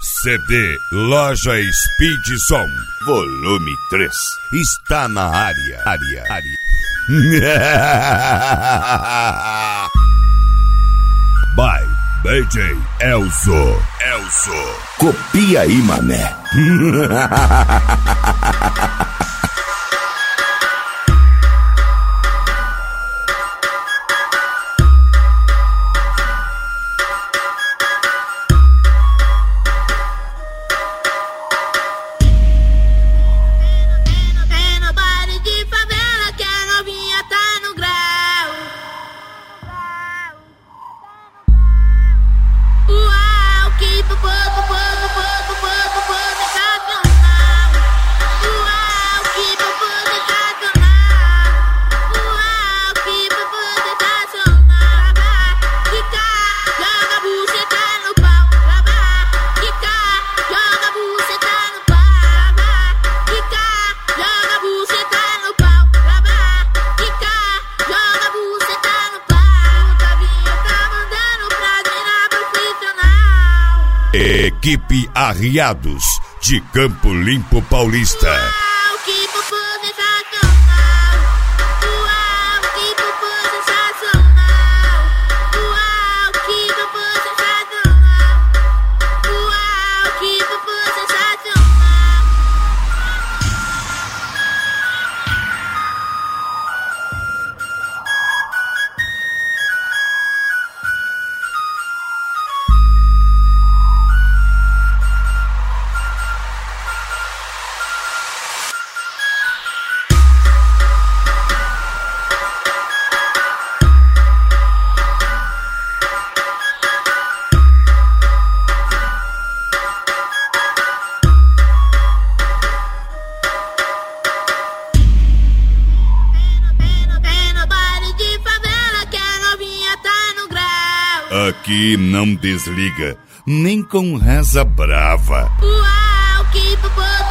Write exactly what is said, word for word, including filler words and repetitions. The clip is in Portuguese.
C D Loja Speed Som, volume três, está na área, área, área. By D J Elzo, Elzo. Copia aí, mané. Equipe Arriados, de Campo Limpo Paulista. Uau, que popô sensacional. Uau, que popô sensacional. Uau, que popô sensacional. Uau, que popô sensacional. Aqui não desliga, nem com reza brava. Uau, que popô